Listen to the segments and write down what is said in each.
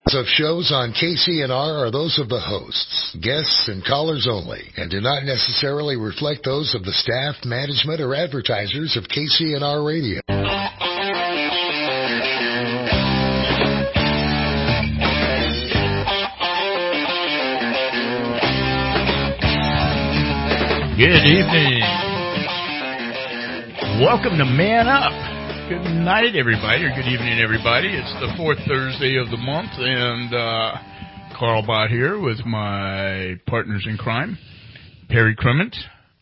Of shows on KCNR are those of the hosts, guests, and callers only, and do not necessarily reflect those of the staff, management, or advertisers of KCNR Radio. Good evening. Welcome to Man Up. Good night, everybody, or good evening, everybody. It's the fourth Thursday of the month, and Carl Bott here with my partners in crime, Perry Crement.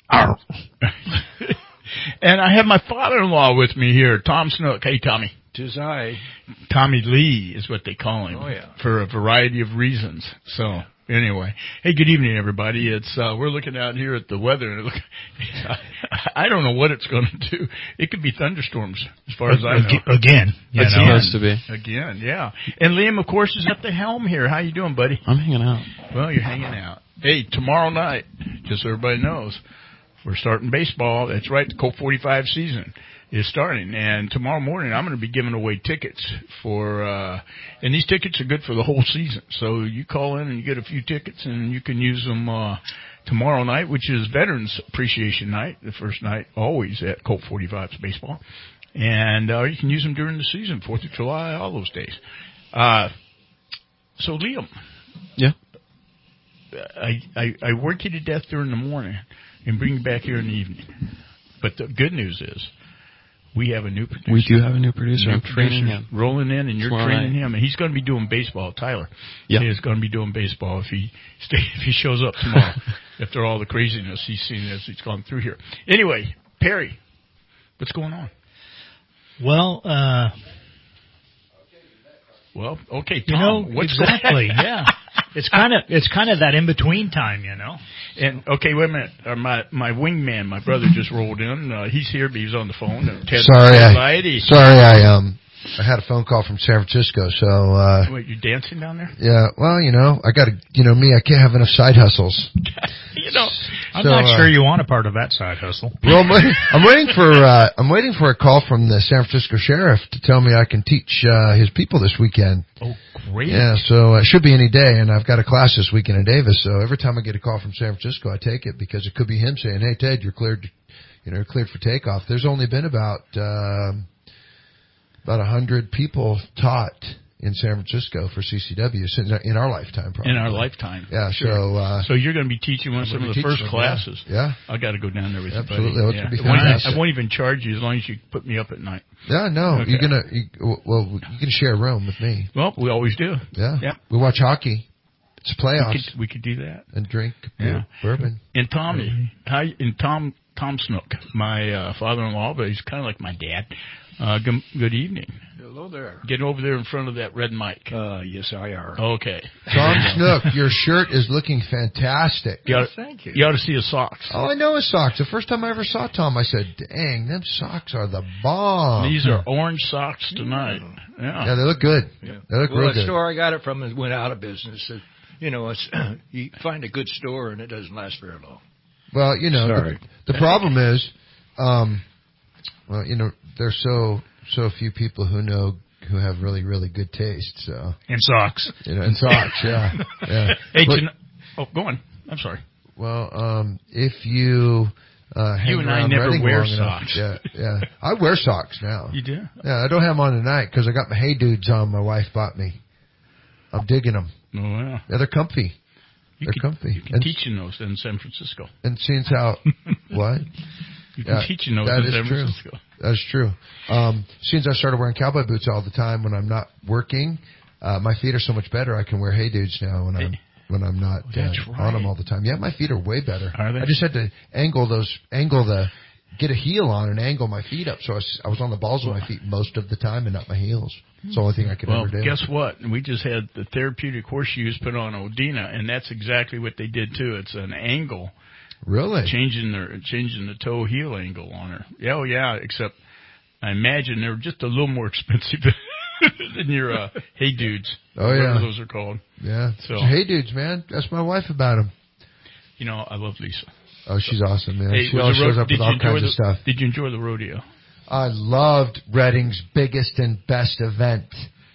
And I have my father-in-law with me here, Tom Snook. Hey, Tommy. 'Tis I. Tommy Lee is what they call him. Oh, yeah. For a variety of reasons. So, anyway. Hey, good evening, everybody. It's we're looking out here at the weather, and I don't know what it's going to do. It could be thunderstorms, as far as I know. Again. It's supposed to be. Again, yeah. And Liam, of course, is at the helm here. How you doing, buddy? I'm hanging out. Well, you're hanging out. Hey, tomorrow night, just so everybody knows, we're starting baseball. That's right, the Colt 45 season is starting. And tomorrow morning, I'm going to be giving away tickets for, and these tickets are good for the whole season. So you call in and you get a few tickets, and you can use them tomorrow night, which is Veterans Appreciation Night, the first night always at Colt 45's baseball. And you can use them during the season, 4th of July, all those days. So, Liam. Yeah? I work you to death during the morning and bring you back here in the evening. But the good news is we have a new producer. We do have a new producer. I'm training him. Rolling in, and you're training him. And he's going to be doing baseball. Tyler. Yeah. He is going to be doing baseball if he shows up tomorrow after all the craziness he's seen as he's gone through here. Anyway, Perry, what's going on? Well, okay, Tom, what's exactly, yeah. It's kind of that in between time, And okay, wait a minute. My wingman, my brother, just rolled in. He's here, but he's on the phone. Sorry, I had a phone call from San Francisco, so wait, you dancing down there? Yeah, well, I got to, me, I can't have enough side hustles. I'm not sure you want a part of that side hustle. Well, I'm waiting for a call from the San Francisco sheriff to tell me I can teach his people this weekend. Oh, great. Yeah, so it should be any day, and I've got a class this weekend in Davis, so every time I get a call from San Francisco, I take it because it could be him saying, "Hey, Ted, you're cleared for takeoff." There's only been about 100 people taught in San Francisco for CCW in our lifetime, probably. In our lifetime. Yeah, sure. So you're going to be teaching some of the first classes. Yeah. I got to go down there with you, buddy. Absolutely. Yeah. Be fantastic. I won't even charge you as long as you put me up at night. Yeah, no. Okay. You're gonna share a room with me. Well, we always do. Yeah. We watch hockey. It's playoffs. We could do that. And drink bourbon. And Tommy, Tom Snook, my father-in-law, but he's kind of like my dad. Good evening. Hello there. Get over there in front of that red mic. Yes, I are. Okay. Tom Snook, your shirt is looking fantastic. Thank you. You ought to see his socks. Oh, I know his socks. The first time I ever saw Tom, I said, "Dang, them socks are the bomb." These are orange socks tonight. Yeah, they look good. Yeah. They look real good. The store I got it from went out of business. It's, you find a good store and it doesn't last very long. Well, the problem is, there's so few people who have really, really good taste. So in socks, in socks, yeah. Hey, go on. I'm sorry. Well, if you hang you and I around never Reading wear long socks. Enough, yeah. I wear socks now. You do? Yeah, I don't have them on tonight because I got my Hey Dudes on. My wife bought me. I'm digging them. Oh yeah. Yeah, they're comfy. They're comfy. You can teach in those in San Francisco. And seeing how what. You can teach in those in San Francisco. That's true. Since I started wearing cowboy boots all the time when I'm not working, my feet are so much better. I can wear Hey Dudes now when I'm not on them all the time. Yeah, my feet are way better. Are they? I just had to get a heel on and angle my feet up, so I was on the balls of my feet most of the time and not my heels. It's the only thing I could ever do. Well, guess what? We just had the therapeutic horseshoes put on Odina, and that's exactly what they did too. It's an angle. Really? Changing the toe heel angle on her. Yeah, oh yeah, except I imagine they're just a little more expensive than your Hey Dudes. Oh yeah. Whatever those are called. Yeah. So Hey Dudes, man. Ask my wife about them. I love Lisa. Oh, she's awesome, man. Hey, she always shows up with all kinds of stuff. Did you enjoy the rodeo? I loved Reading's biggest and best event.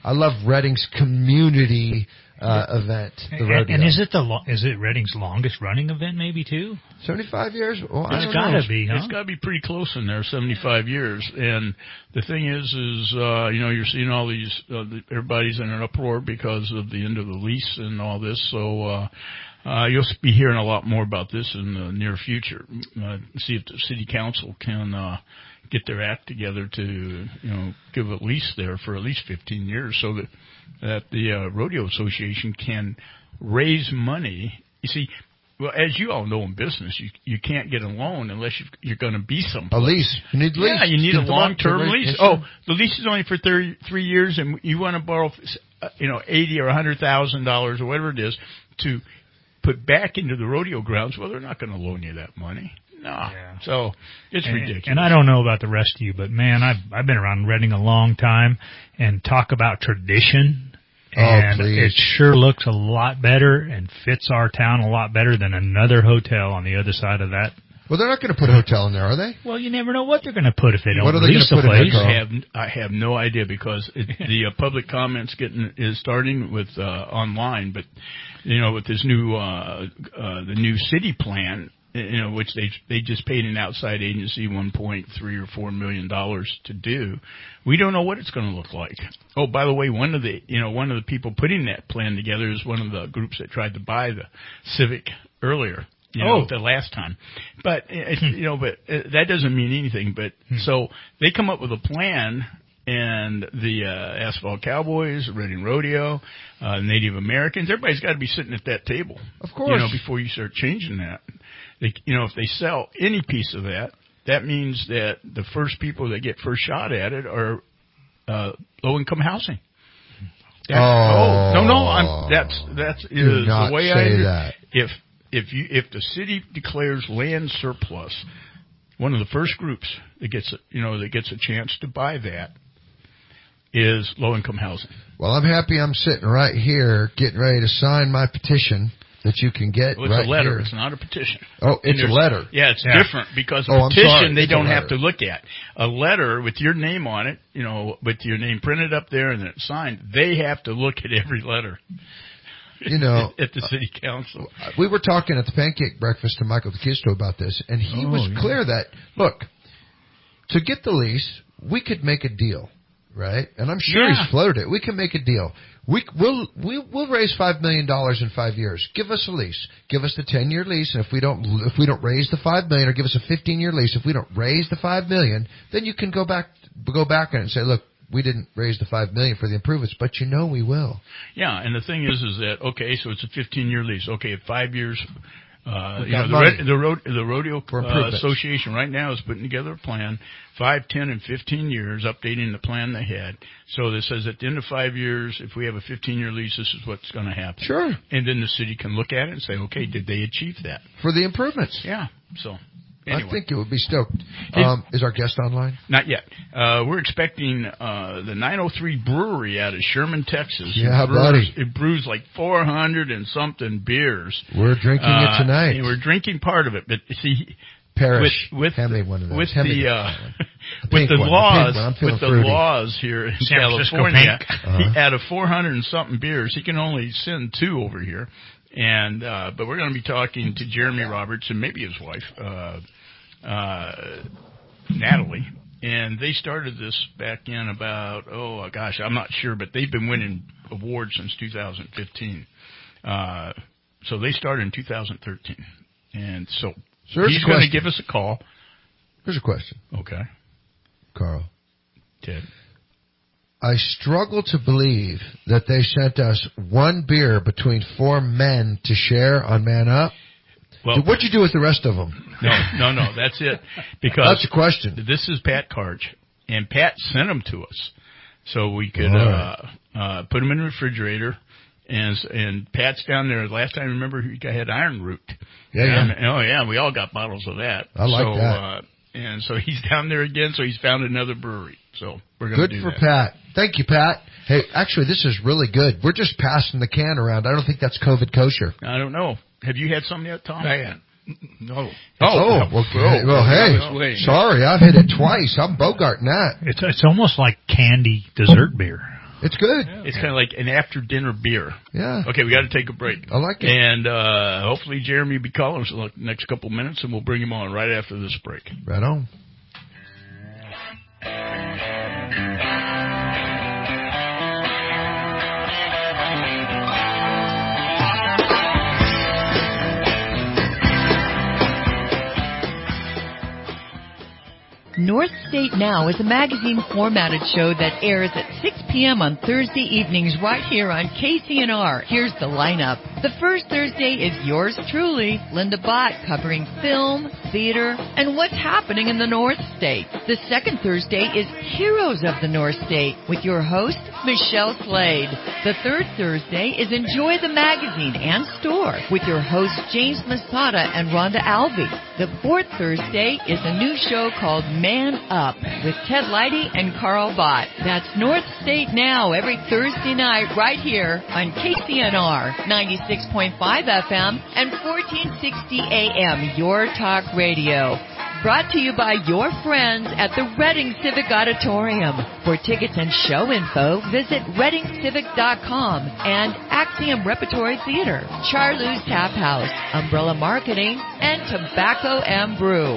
I love Reading's community event, the rodeo. And is it Reading's longest running event maybe too? 75 years? Well, I It's don't got know. to be, huh? It's got to be pretty close in there, 75 years. And the thing is you're seeing all these, everybody's in an uproar because of the end of the lease and all this. So, you'll be hearing a lot more about this in the near future. See if the city council can, get their act together to, give a lease there for at least 15 years so that the Rodeo Association can raise money. You see, well, as you all know in business, you can't get a loan unless you're going to be someplace. A lease. You need a lease. Yeah, you need a long-term lease. Yes, Oh, the lease is only for 3 years, and you want to borrow, $80,000 or $100,000 or whatever it is to put back into the rodeo grounds. Well, they're not going to loan you that money. No. Yeah. So it's ridiculous. And I don't know about the rest of you, but man, I've been around Reading a long time, and talk about tradition. And it sure looks a lot better and fits our town a lot better than another hotel on the other side of that. Well, they're not going to put a hotel in there, are they? Well, you never know what they're going to put if they don't What are they lease the gonna put in place. there, I have no idea because the public comments is starting with online, but with this new the new city plan, which they just paid an outside agency $1.3 or $4 million to do. We don't know what it's going to look like. Oh, by the way, one of the people putting that plan together is one of the groups that tried to buy the Civic earlier. The last time. But, but that doesn't mean anything. But so they come up with a plan, and the Asphalt Cowboys, Reading Rodeo, Native Americans, everybody's got to be sitting at that table. Of course. Before you start changing that. If they sell any piece of that, that means that the first people that get first shot at it are low-income housing. That's the way I say that. If the city declares land surplus, one of the first groups that gets a chance to buy that is low-income housing. Well, I'm happy I'm sitting right here getting ready to sign my petition that you can get it's right a letter. here. It's not a petition. Oh, it's a letter. Yeah, it's different because a petition they don't have to look at. A letter with your name on it, with your name printed up there and it's signed, they have to look at every letter. At the city council. We were talking at the pancake breakfast to Michael DeKisto about this, and he was clear that, look, to get the lease, we could make a deal, right? And I'm sure he's floated it. We can make a deal. We'll raise $5 million in 5 years. Give us a lease. Give us the 10-year lease, and if we don't raise the $5 million, or give us a 15-year lease, if we don't raise the $5 million, then you can go back on it and say, look, we didn't raise the $5 million for the improvements, but we will. Yeah, and the thing is that so it's a 15-year lease. Okay, at 5 years, the Rodeo Association right now is putting together a plan, 5, 10, and 15 years, updating the plan they had. So this says at the end of 5 years, if we have a 15-year lease, this is what's going to happen. Sure. And then the city can look at it and say, okay, did they achieve that? For the improvements. Yeah, so... Anyway. I think it would be stoked. Is our guest online? Not yet. We're expecting the 903 Brewery out of Sherman, Texas. Yeah, buddy. It brews like 400 and something beers. We're drinking it tonight. And we're drinking part of it, but see, Parrish. With the laws here in California, out of 400 and something beers, he can only send 2 over here. And but we're going to be talking to Jeremy Roberts and maybe his wife, Natalie. And they started this back in about, I'm not sure, but they've been winning awards since 2015. So they started in 2013. And so he's going to give us a call. Here's a question. Okay. Carl. Ted. I struggle to believe that they sent us 1 beer between 4 men to share on Man Up. Well, what'd you do with the rest of them? No, that's it. Because that's a question. This is Pat Karch, and Pat sent them to us so we could put them in the refrigerator. And Pat's down there. Last time, remember, he had Iron Root. Yeah. We all got bottles of that. I like that. And so he's down there again. So he's found another brewery. So we're going to do that. Good for Pat. Thank you, Pat. Hey, actually, this is really good. We're just passing the can around. I don't think that's COVID kosher. I don't know. Have you had some yet, Tom? No. Well, hey, sorry, I've hit it twice. I'm bogarting that. It's almost like candy dessert beer. It's good. It's kind of like an after-dinner beer. Yeah. Okay, we got to take a break. I like it. And hopefully Jeremy will be calling us in the next couple minutes, and we'll bring him on right after this break. Right on. North State Now is a magazine-formatted show that airs at 6 p.m. on Thursday evenings right here on KCNR. Here's the lineup. The first Thursday is yours truly, Linda Bott, covering film, theater, and what's happening in the North State. The second Thursday is Heroes of the North State with your host, Michelle Slade. The third Thursday is Enjoy the Magazine and Store with your hosts, James Masada and Rhonda Alvey. The fourth Thursday is a new show called Man Up with Ted Leidy and Carl Bott. That's North State Now every Thursday night right here on KCNR 96.5 FM and 1460 AM, Your Talk Radio. Brought to you by your friends at the Reading Civic Auditorium. For tickets and show info, visit readingcivic.com and Axiom Repertory Theater, Charlie's Tap House, Umbrella Marketing, and Tobacco and Brew.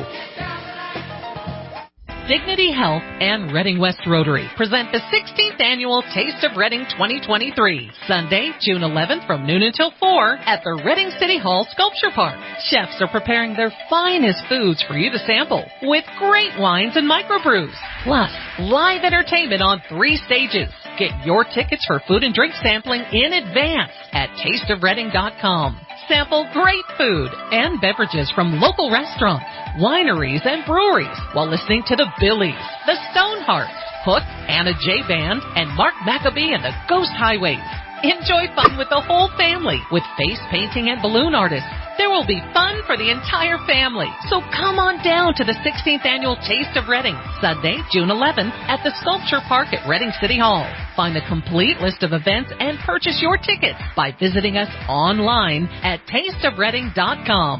Dignity Health and Reading West Rotary present the 16th Annual Taste of Reading 2023, Sunday, June 11th from noon until 4 at the Reading City Hall Sculpture Park. Chefs are preparing their finest foods for you to sample with great wines and microbrews, plus live entertainment on 3 stages. Get your tickets for food and drink sampling in advance at tasteofreading.com. Sample great food and beverages from local restaurants, wineries, and breweries while listening to the Billies, the Stonehearts, Hook, Anna J. Band, and Mark Maccabee and the Ghost Highways. Enjoy fun with the whole family with face painting and balloon artists. There will be fun for the entire family. So come on down to the 16th Annual Taste of Reading, Sunday, June 11th at the Sculpture Park at Reading City Hall. Find the complete list of events and purchase your tickets by visiting us online at tasteofreading.com.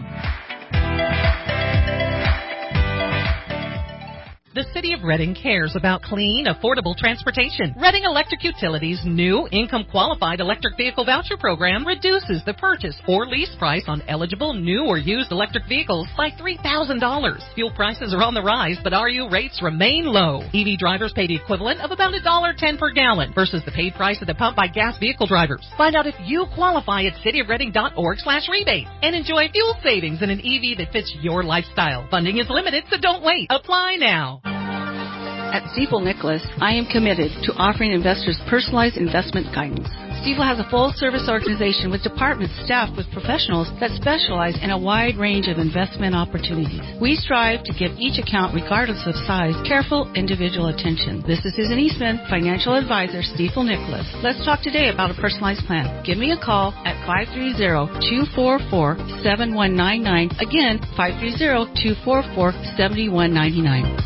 The City of Reading cares about clean, affordable transportation. Reading Electric Utilities' new income-qualified electric vehicle voucher program reduces the purchase or lease price on eligible new or used electric vehicles by $3,000. Fuel prices are on the rise, but RU rates remain low. EV drivers pay the equivalent of about $1.10 per gallon versus the paid price at the pump by gas vehicle drivers. Find out if you qualify at cityofreading.org/rebate and enjoy fuel savings in an EV that fits your lifestyle. Funding is limited, so don't wait. Apply now. At Stifel Nicholas, I am committed to offering investors personalized investment guidance. Stifel has a full-service organization with departments staffed with professionals that specialize in a wide range of investment opportunities. We strive to give each account, regardless of size, careful individual attention. This is Susan Eastman, Financial Advisor, Stifel Nicholas. Let's talk today about a personalized plan. Give me a call at 530-244-7199. Again, 530-244-7199.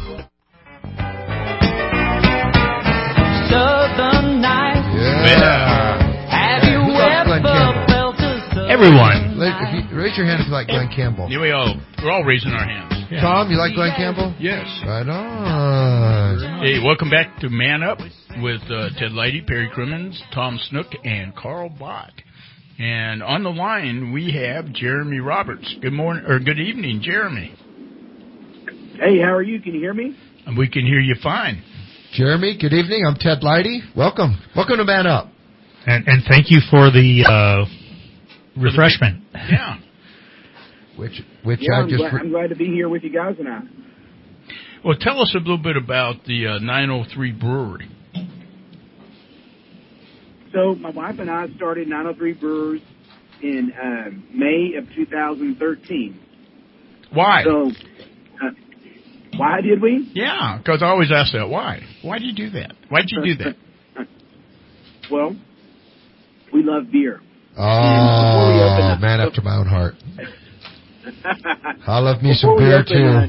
Southern nights. Yeah. Have you ever felt a Everyone. Raise your hand if you like Glenn Campbell. Yeah, we're all raising our hands. Yeah. Tom, you like Glenn Campbell? Yes. Right on. Hey, welcome back to Man Up with Ted Leidy, Perry Crimmins, Tom Snook, and Carl Bott. And on the line we have Jeremy Roberts. Good morning or good evening, Jeremy. Hey, how are you? Can you hear me? And we can hear you fine. Jeremy, good evening. I'm Ted Leidy. Welcome to Man Up. And thank you for the refreshment. Yeah. I'm glad to be here with you guys tonight. Well, tell us a little bit about the 903 Brewery. So my wife and I started 903 Brewers in May of 2013. Why? So, why did we? Yeah, because I always ask that. Why? Why do you do that? Why did you do that? Well, we love beer. Oh, man after my own heart. I love me some beer, too.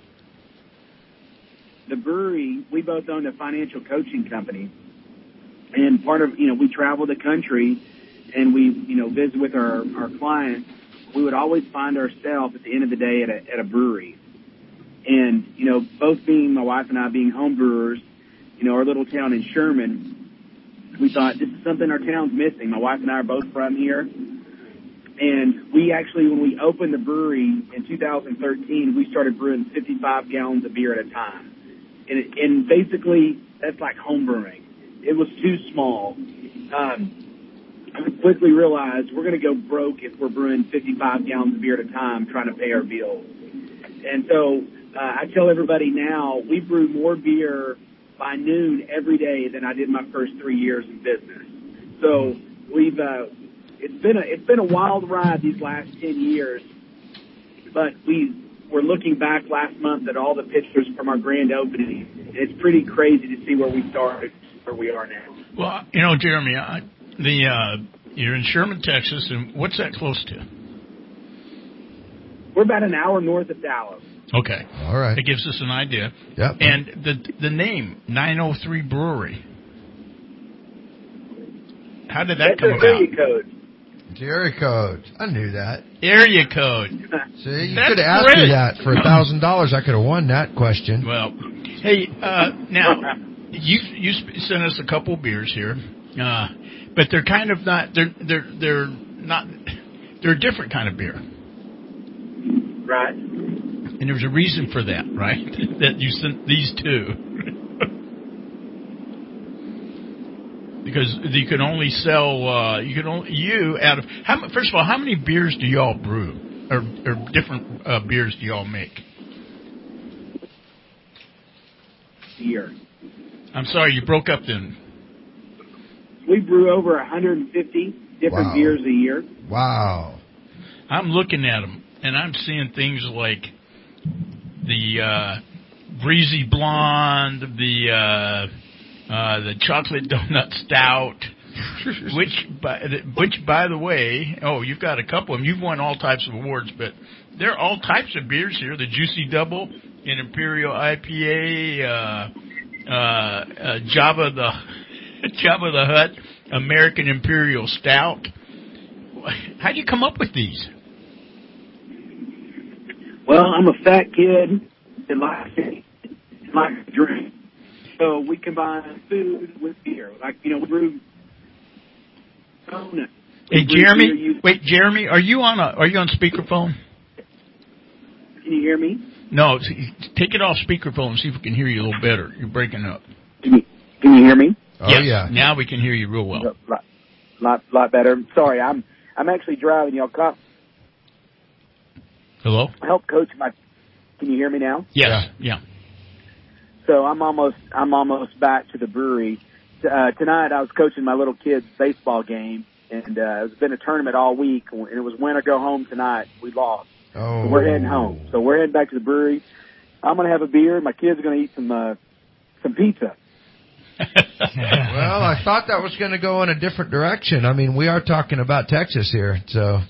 The brewery, we both own a financial coaching company. And part of, we travel the country and we, visit with our clients. We would always find ourselves at the end of the day at a brewery. And, both being my wife and I being home brewers, our little town in Sherman, we thought this is something our town's missing. My wife and I are both from here. And we actually, when we opened the brewery in 2013, we started brewing 55 gallons of beer at a time. And basically, that's like home brewing. It was too small. I quickly realized we're going to go broke if we're brewing 55 gallons of beer at a time trying to pay our bills. And so I tell everybody now, we brew more beer by noon every day than I did my first 3 years in business. So we've it's been a wild ride these last 10 years, but we're looking back last month at all the pictures from our grand opening. It's pretty crazy to see where we started, where we are now. Well, Jeremy, you're in Sherman, Texas, and what's that close to? We're about an hour north of Dallas. Okay. All right. It gives us an idea. Yep. And the name, 903 Brewery. How did that come about? Area code. It's area code. I knew that. Area code. See, you could have asked me that for $1,000. I could have won that question. Well, hey, now you sent us a couple beers here, but they're kind of not. They're not. They're a different kind of beer. Right. And there's a reason for that, right? That you sent these two. Because you can only sell, first of all, how many beers do y'all brew? Or different beers do y'all make? Year. I'm sorry, you broke up then. We brew over 150 different beers a year. Wow. I'm looking at them, and I'm seeing things like the Breezy Blonde, the chocolate donut stout, which by the way, you've got a couple of them. You've won all types of awards, but there are all types of beers here. The Juicy Double, an Imperial IPA, Jabba the Hutt, American Imperial Stout. How'd you come up with these? Well, I'm a fat kid that likes to drink. So we combine food with beer. Like, we brew donuts. Hey, Jeremy. Wait, Jeremy, are you on speakerphone? Can you hear me? No, take it off speakerphone and see if we can hear you a little better. You're breaking up. Can you hear me? Oh, yes, yeah. Now we can hear you real well. Lot better. Sorry, I'm actually driving. Y'all caught. Hello? I help coach my. Can you hear me now? Yes. Yeah. So I'm almost back to the brewery. Tonight I was coaching my little kid's baseball game, and it's been a tournament all week, and it was win or go home tonight. We lost. Oh. So we're heading home. So we're heading back to the brewery. I'm going to have a beer. My kids are going to eat some pizza. Well, I thought that was going to go in a different direction. I mean, we are talking about Texas here, so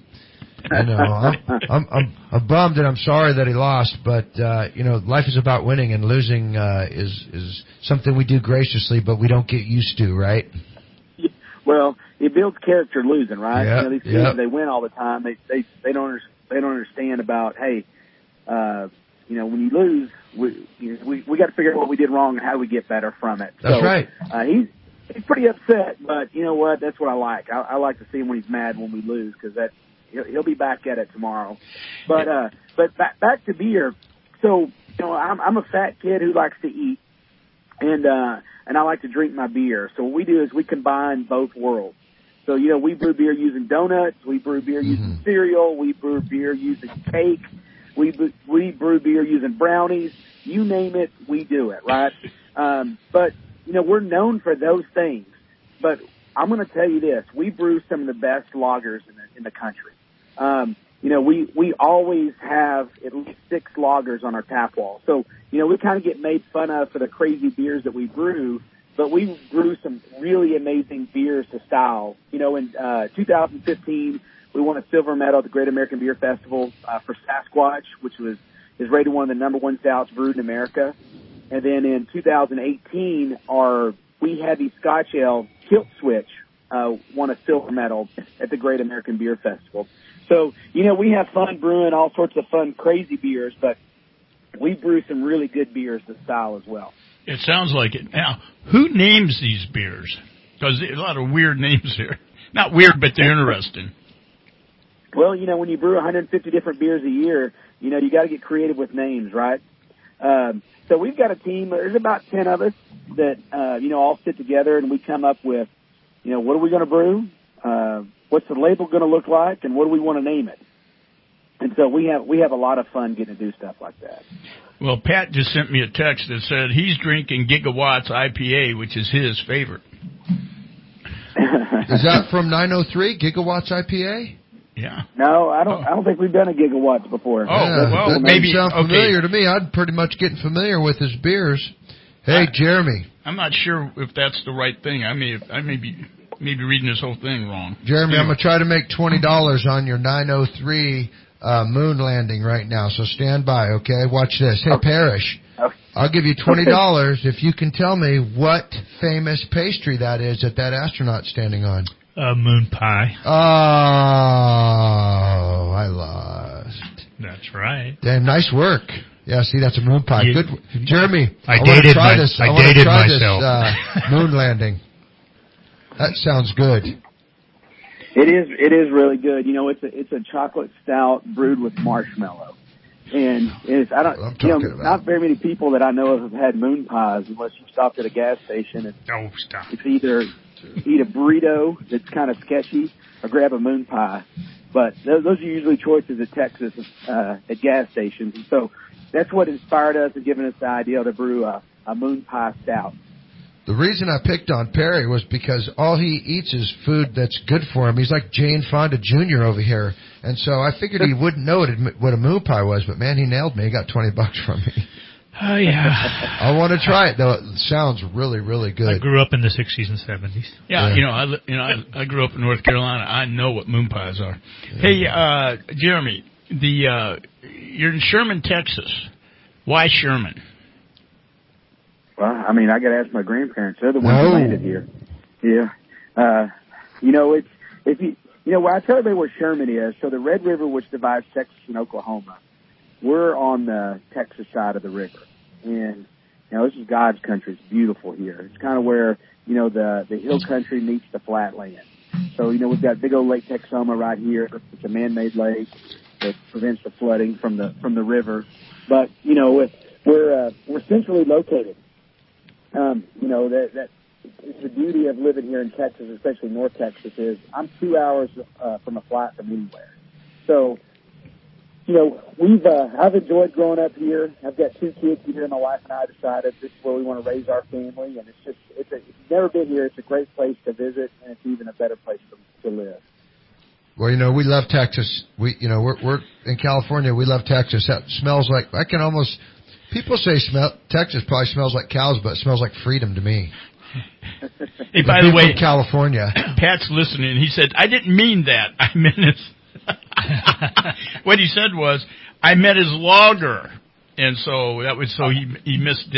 I'm bummed and I'm sorry that he lost, but life is about winning, and losing is something we do graciously, but we don't get used to, right? Well, it builds character losing, right? Yep, These teams, they win all the time. They don't understand about, hey, when you lose, we got to figure out what we did wrong and how we get better from it. That's right. He's pretty upset, but you know what? That's what I like. I like to see him when he's mad when we lose, because he'll be back at it tomorrow. But back to beer. So I'm a fat kid who likes to eat, and I like to drink my beer. So what we do is we combine both worlds. So we brew beer using donuts, we brew beer using cereal, we brew beer using cake, we brew beer using brownies. You name it, we do it, right? But we're known for those things. But I'm going to tell you this: we brew some of the best lagers in the country. We always have at least 6 lagers on our tap wall. So, we kind of get made fun of for the crazy beers that we brew, but we brew some really amazing beers to style. In 2015, we won a silver medal at the Great American Beer Festival for Sasquatch, which is rated one of the number 1 stouts brewed in America. And then in 2018, our We Heavy Scotch Ale Kilt Switch won a silver medal at the Great American Beer Festival. So, we have fun brewing all sorts of fun, crazy beers, but we brew some really good beers to style as well. It sounds like it. Now, who names these beers? Because there's a lot of weird names here. Not weird, but they're interesting. Well, when you brew 150 different beers a year, you got to get creative with names, right? So we've got a team. There's about 10 of us that, all sit together and we come up with, what are we going to brew? What's the label going to look like? And what do we want to name it? And so we have a lot of fun getting to do stuff like that. Well, Pat just sent me a text that said he's drinking Gigawatts IPA, which is his favorite. Is that from 903 Gigawatts IPA? Yeah. No, I don't think we've done a Gigawatts before. Oh, yeah, well, that maybe sound familiar to me. I'd pretty much getting familiar with his beers. Hey, Jeremy. I'm not sure if that's the right thing. I may be reading this whole thing wrong. Jeremy, I'm gonna try to make $20 on your 903 moon landing right now. So stand by, okay? Watch this. Hey, Parrish. Okay. I'll give you $20 if you can tell me what famous pastry that is that astronaut's standing on. Moon pie. Oh, I lost. That's right. Damn, nice work. Yeah, see, that's a moon pie. Good, Jeremy. I dated myself. This moon landing. That sounds good. It is really good. It's a chocolate stout brewed with marshmallow. And not very many people that I know of have had moon pies unless you stopped at a gas station and it's either eat a burrito that's kind of sketchy or grab a moon pie. But those are usually choices at Texas, at gas stations. And so that's what inspired us and given us the idea to brew a moon pie stout. The reason I picked on Perry was because all he eats is food that's good for him. He's like Jane Fonda Jr. over here. And so I figured he wouldn't know what a moon pie was, but man, he nailed me. He got $20 from me. Oh, yeah. I want to try it, though. It sounds really, really good. I grew up in the 60s and 70s. Yeah. I grew up in North Carolina. I know what moon pies are. Yeah. Hey, Jeremy, you're in Sherman, Texas. Why Sherman? Well, I got to ask my grandparents. They're the ones who landed here. Yeah. I tell everybody where Sherman is. So the Red River, which divides Texas and Oklahoma, we're on the Texas side of the river. And, this is God's country. It's beautiful here. It's kind of where, the hill country meets the flat land. So, we've got big old Lake Texoma right here. It's a man-made lake that prevents the flooding from the river. But, we're centrally located. That the beauty of living here in Texas, especially North Texas, is I'm 2 hours from a flight from anywhere. So, I've enjoyed growing up here. I've got 2 kids here, and my wife and I decided this is where we want to raise our family. And if you've never been here, it's a great place to visit, and it's even a better place to live. Well, we love Texas. We're in California. We love Texas. That smells like people say Texas probably smells like cows, but it smells like freedom to me. Hey, by the way, California. Pat's listening. He said, "I didn't mean that. I meant his." What he said was, "I meant his logger," and so that was he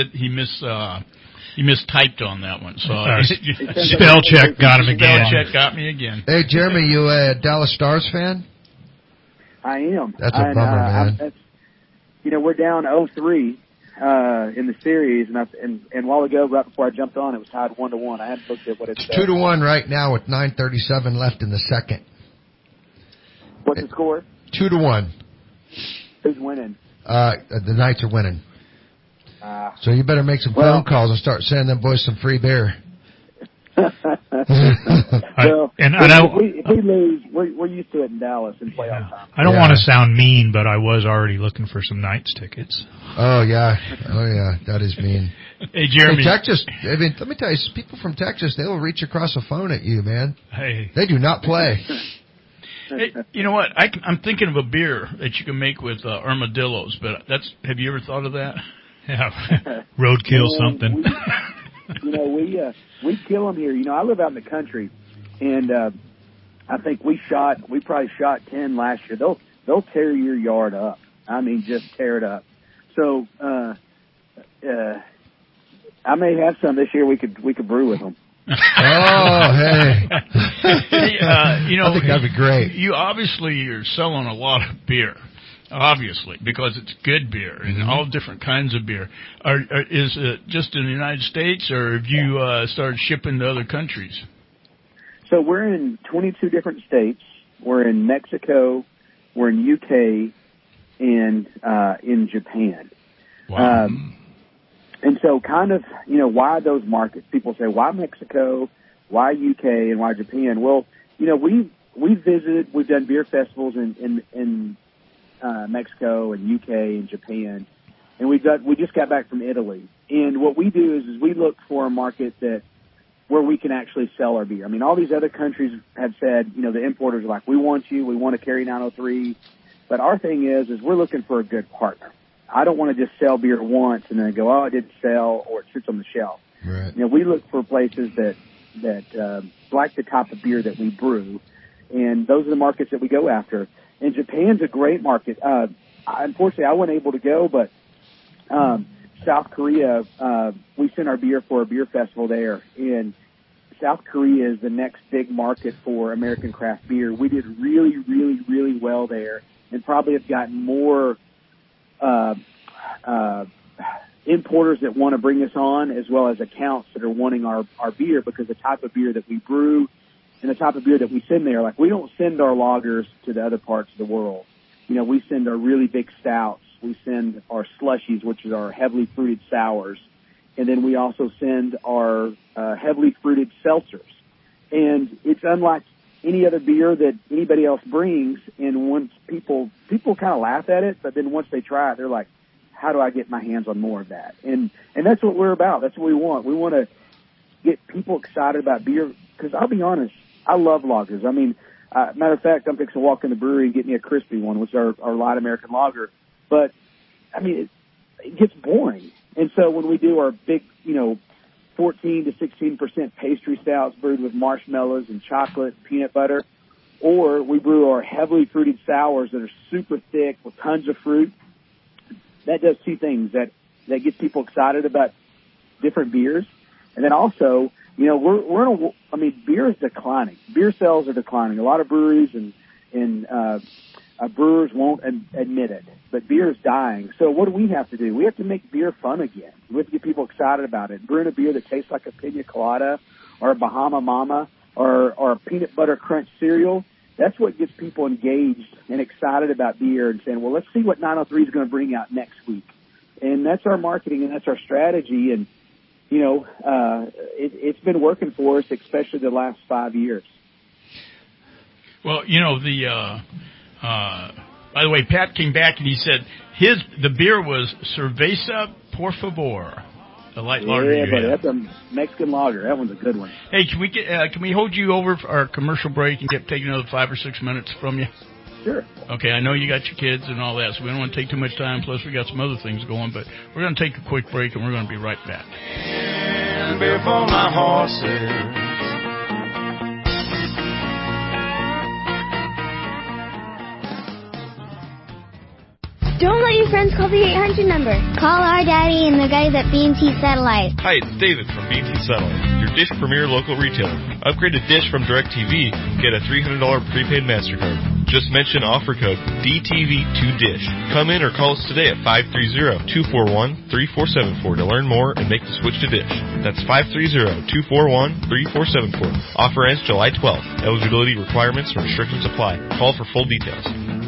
mistyped on that one. So spell check got him again. Spell check got me again. Hey, Jeremy, you a Dallas Stars fan? I am. That's a bummer, man. We're down 0-3 in the series, and a while ago, right before I jumped on, it was tied 1-1. I hadn't looked at what it said. It's 2-1 right now with 9:37 left in the second. What's the score? 2-1. Who's winning? The Knights are winning. So you better make some phone calls and start sending them boys some free beer. If we lose, we're used to it in Dallas in playoff time. I don't want to sound mean, but I was already looking for some Knights tickets. Oh yeah, that is mean. Hey, Jeremy. Hey, Texas, let me tell you, people from Texas, they will reach across a phone at you, man. Hey. They do not play. Hey, you know what? I'm thinking of a beer that you can make with armadillos, but have you ever thought of that? Yeah, roadkill something. We kill them here. I live out in the country, and I think we probably shot 10 last year. They'll tear your yard up. Just tear it up. So I may have some this year. We could brew with them. Oh, hey. I think that'd be great. You obviously are selling a lot of beer. Obviously, because it's good beer and all different kinds of beer. Is it just in the United States, or have you started shipping to other countries? So we're in 22 different states. We're in Mexico. We're in UK and in Japan. Wow. And so kind of, why those markets? People say, why Mexico, why UK, and why Japan? Well, we visited, we've done beer festivals in Mexico and UK and Japan, and we just got back from Italy. And what we do is we look for a market where we can actually sell our beer. I mean, all these other countries have said, the importers are like, we want to carry 903. But our thing is we're looking for a good partner. I don't want to just sell beer once and then go, oh, it didn't sell, or it sits on the shelf. Right. We look for places that like the type of beer that we brew, and those are the markets that we go after. And Japan's a great market. Unfortunately, I wasn't able to go, but South Korea, we sent our beer for a beer festival there, and South Korea is the next big market for American craft beer. We did really, really, really well there, and probably have gotten more importers that want to bring us on, as well as accounts that are wanting our beer, because the type of beer that we brew and the type of beer that we send there, like we don't send our lagers to the other parts of the world. We send our really big stouts. We send our slushies, which is our heavily fruited sours. And then we also send our heavily fruited seltzers. And it's unlike any other beer that anybody else brings. And once people kind of laugh at it, but then once they try it, they're like, how do I get my hands on more of that? And that's what we're about. That's what we want. We want to get people excited about beer, because I'll be honest, I love lagers. I mean, matter of fact, I'm fixing to walk in the brewery and get me a crispy one, which is our light American lager. But, I mean, it gets boring. And so when we do our big, 14 to 16% pastry stouts brewed with marshmallows and chocolate and peanut butter, or we brew our heavily fruited sours that are super thick with tons of fruit, that does two things. That gets people excited about different beers. And then also, beer is declining. Beer sales are declining. A lot of breweries and brewers won't admit it, but beer is dying. So what do we have to do? We have to make beer fun again. We have to get people excited about it. Brewing a beer that tastes like a pina colada or a Bahama Mama or a peanut butter crunch cereal, that's what gets people engaged and excited about beer and saying, well, let's see what 903 is going to bring out next week. And that's our marketing and that's our strategy. And, it's been working for us, especially the last 5 years. Well, by the way, Pat came back and he said the beer was Cerveza Por Favor, the light lager. Yeah, buddy, that's a Mexican lager. That one's a good one. Hey, can we hold you over for our commercial break and take another 5 or 6 minutes from you? Sure. Okay, I know you got your kids and all that, so we don't want to take too much time. Plus, we got some other things going, but we're going to take a quick break and we're going to be right back. Beer for my horses. Don't let your friends call the 800 number. Call our daddy and the guys at B&T Satellite. Hi, it's David from B&T Satellite, your Dish Premier local retailer. Upgrade a dish from DirecTV and get a $300 prepaid MasterCard. Just mention offer code DTV2DISH. Come in or call us today at 530-241-3474 to learn more and make the switch to Dish. That's 530-241-3474. Offer ends July 12th. Eligibility requirements and restrictions apply. Call for full details.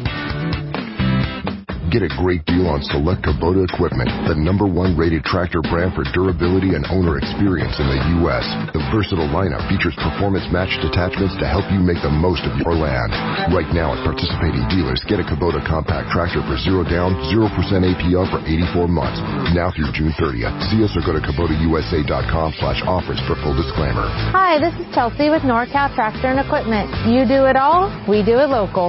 Get a great deal on select Kubota equipment, the #1 rated tractor brand for durability and owner experience in the U.S. The versatile lineup features performance-matched attachments to help you make the most of your land. Right now at participating dealers, get a Kubota compact tractor for 0 down, 0% APR for 84 months. Now through June 30th. See us or go to KubotaUSA.com/offers for full disclaimer. Hi, this is Chelsea with NorCal Tractor and Equipment. You do it all, we do it local.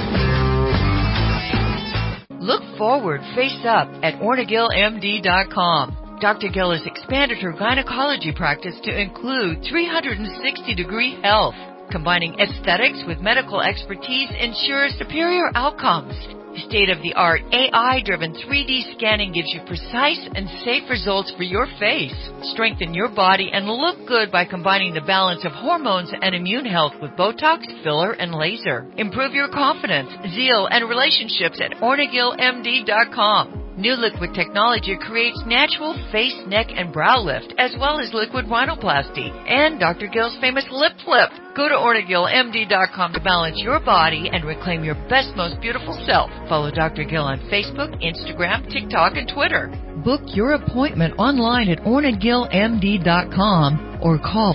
Look forward, face up at OrnagillMD.com. Dr. Gill has expanded her gynecology practice to include 360-degree health. Combining aesthetics with medical expertise ensures superior outcomes. State-of-the-art AI-driven 3D scanning gives you precise and safe results for your face. Strengthen your body and look good by combining the balance of hormones and immune health with Botox, filler, and laser. Improve your confidence, zeal, and relationships at OrnagillMD.com. New Liquid technology creates natural face, neck, and brow lift, as well as liquid rhinoplasty and Dr. Gill's famous lip flip. Go to OrnaGillMD.com to balance your body and reclaim your best, most beautiful self. Follow Dr. Gill on Facebook, Instagram, TikTok, and Twitter. Book your appointment online at OrnaGillMD.com or call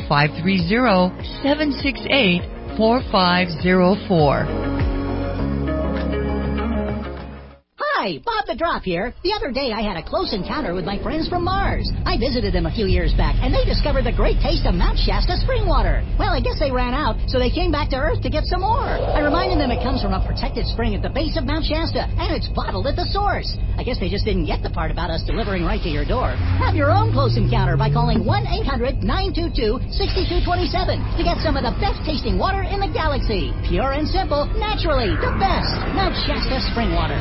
530-768-4504. Hi, Bob the Drop here. The other day I had a close encounter with my friends from Mars. I visited them a few years back, and they discovered the great taste of Mount Shasta spring water. Well, I guess they ran out, so they came back to Earth to get some more. I reminded them it comes from a protected spring at the base of Mount Shasta, and it's bottled at the source. I guess they just didn't get the part about us delivering right to your door. Have your own close encounter by calling 1-800-922-6227 to get some of the best-tasting water in the galaxy. Pure and simple, naturally, the best. Mount Shasta spring water.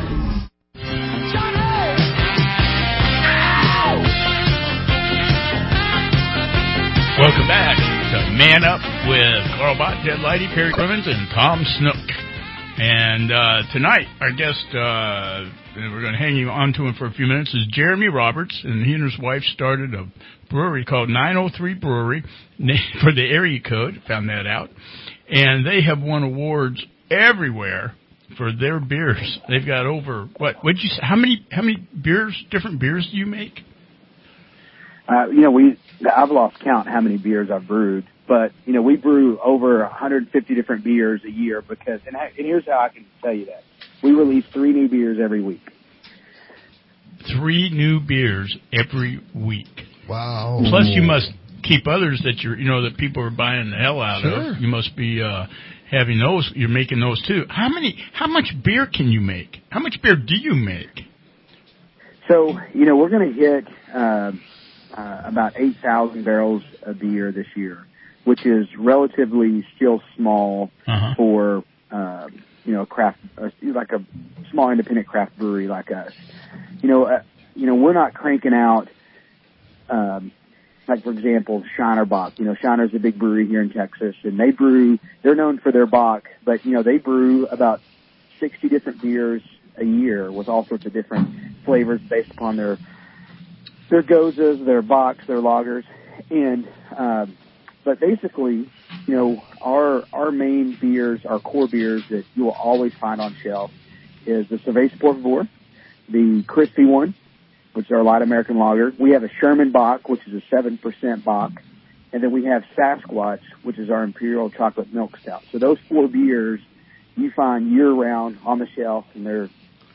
Welcome back to Man Up with Carl Bott, Ted Leidy, Perry Clemens, and Tom Snook. And tonight, our guest, we're going to hang you on to him for a few minutes, is Jeremy Roberts, and he and his wife started a brewery called 903 Brewery for the area code, found that out. And they have won awards everywhere for their beers. They've got over, what'd you say, how many beers, different beers do you make? I've lost count how many beers I've brewed, but, we brew over 150 different beers a year because, and here's how I can tell you that. We release 3 new beers every week. 3 new beers every week. Wow. Plus you must keep others that that people are buying the hell out of. You must be, having those, you're making those too. How much beer can you make? How much beer do you make? So, we're going to hit, about 8,000 barrels of beer this year, which is relatively still small for, a craft, like a small independent craft brewery like us. We're not cranking out, like, for example, Shiner Bock. Shiner's a big brewery here in Texas, and they're known for their Bock, but, they brew about 60 different beers a year with all sorts of different flavors based upon their gozas, their Bocks, their lagers. And, but basically, our main beers, our core beers that you will always find on shelf is the Cerveza Por Favor, the Crispy One, which is our light American lager. We have a Sherman Bock, which is a 7% Bock. And then we have Sasquatch, which is our Imperial Chocolate Milk Stout. So those 4 beers you find year-round on the shelf, and they're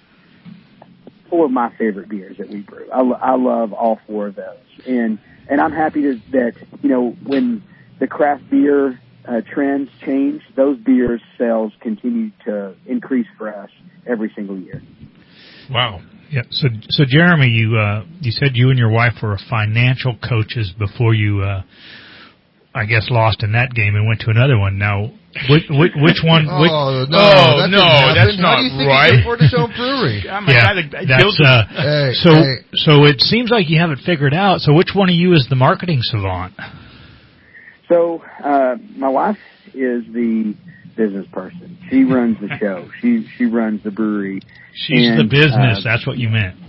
4 of my favorite beers that we brew. I love all 4 of those. And I'm happy that, when the craft beer trends change, those beers sales continue to increase for us every single year. Wow. Yeah. So Jeremy, you said you and your wife were financial coaches before you, I guess, lost in that game and went to another one. Now, which one? That's not How do you think right. you can afford his own brewery? So it seems like you have it figured out. So which one of you is the marketing savant? So my wife is the business person. She runs the show. She runs the brewery. She's the business. That's what you meant.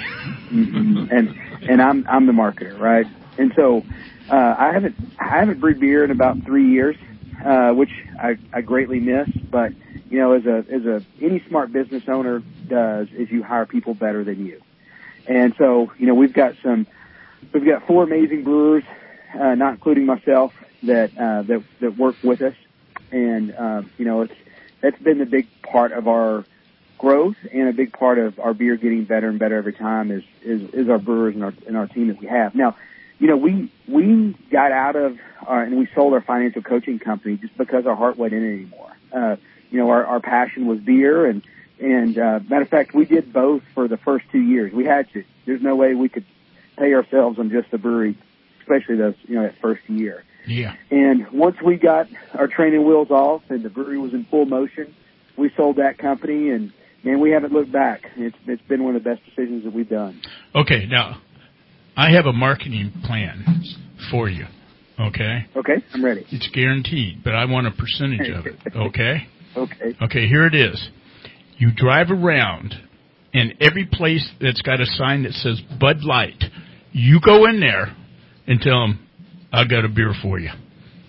And I'm the marketer, right? And so I haven't brewed beer in about 3 years, which I greatly miss. But as any smart business owner does, is you hire people better than you. And so we've got 4 amazing brewers, not including myself, that work with us. And that's been the big part of our growth, and a big part of our beer getting better and better every time is our brewers and our team that we have. Now, we got out of and we sold our financial coaching company just because our heart wasn't in it anymore. Our passion was beer, and matter of fact, we did both for the first 2 years. We had to. There's no way we could pay ourselves on just the brewery, especially that first year. Yeah. And once we got our training wheels off and the brewery was in full motion, we sold that company, and we haven't looked back. It's been one of the best decisions that we've done. Okay, now I have a marketing plan for you. Okay. Okay, I'm ready. It's guaranteed, but I want a percentage of it. Okay. Okay. Okay, here it is. You drive around and every place that's got a sign that says Bud Light, you go in there and tell them, I got a beer for you.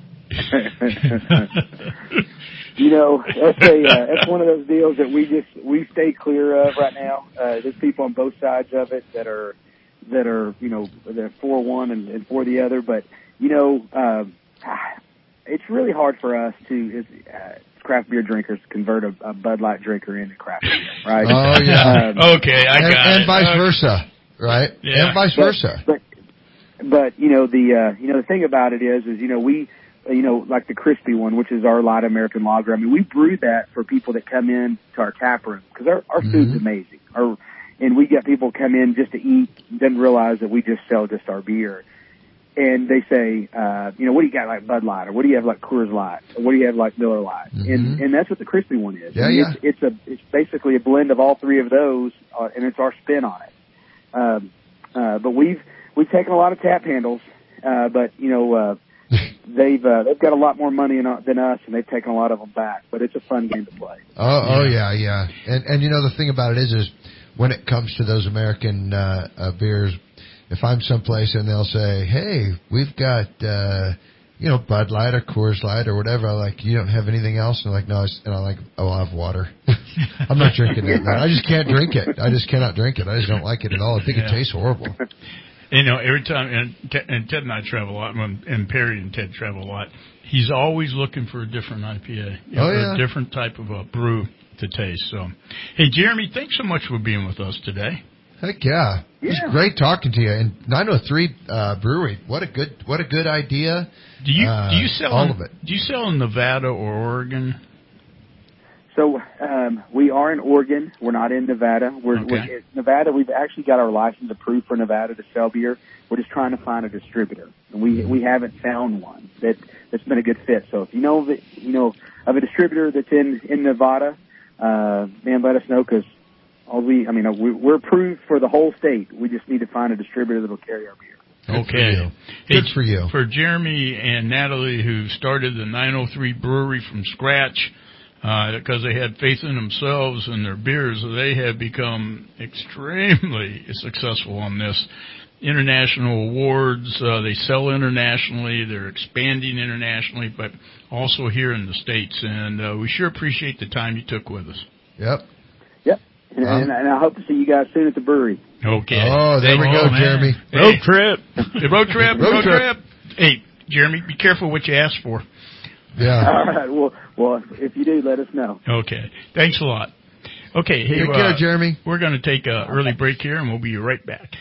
You know, that's one of those deals that we stay clear of right now. There's people on both sides of it that are you know, they're for one and for the other. But you know, it's really hard for us to craft beer drinkers convert a Bud Light drinker into craft beer, right? Oh yeah. Okay, I got it. And vice versa, right? Yeah. And vice versa. But you know, the thing about it is you know, we. You know, like the crispy one, which is our light American lager. I mean, we brew that for people that come in to our tap room because our food's amazing. And we get people come in just to eat, doesn't realize that we just sell just our beer. And they say, you know, what do you got like Bud Light, or what do you have like Coors Light, or what do you have like Miller Light? And that's what the crispy one is. Yeah, I mean, it's basically a blend of all three of those, and it's our spin on it. But we've taken a lot of tap handles, but you know. They've got a lot more money than us, and they've taken a lot of them back. But it's a fun game to play. Oh yeah. And you know, the thing about it is when it comes to those American beers, if I'm someplace and they'll say, "Hey, we've got you know, Bud Light or Coors Light or whatever," I'm like, "You don't have anything else?" And I'm like, "No," and I'm like, "Oh, I have water." I'm not drinking that, man. I just can't drink it. I just cannot drink it. I just don't like it at all. I think it tastes horrible. You know, every time, and Ted and I travel a lot, and Perry and Ted travel a lot, he's always looking for a different IPA, a different type of a brew to taste. So, hey, Jeremy, thanks so much for being with us today. Heck yeah. It's great talking to you. And 903 Brewery, what a good idea. Do you sell all of it? Do you sell in Nevada or Oregon? So we are in Oregon. We're not in Nevada. We're in Nevada. We've actually got our license approved for Nevada to sell beer. We're just trying to find a distributor, and we haven't found one that's been a good fit. So if you know of a distributor that's in Nevada, man, let us know, because we're approved for the whole state. We just need to find a distributor that'll carry our beer. Okay. Good for you. For Jeremy and Natalie, who started the 903 Brewery from scratch, because they had faith in themselves and their beers, they have become extremely successful on this. International awards, they sell internationally, they're expanding internationally, but also here in the States. And we sure appreciate the time you took with us. Yep. And I hope to see you guys soon at the brewery. Okay. Oh, there we go, man. Jeremy. Road trip. Road trip. Hey, Jeremy, be careful what you ask for. Yeah. All right. Well, if you do, let us know. Okay. Thanks a lot. Okay. Hey, take care, Jeremy. We're going to take an early break here, and we'll be right back.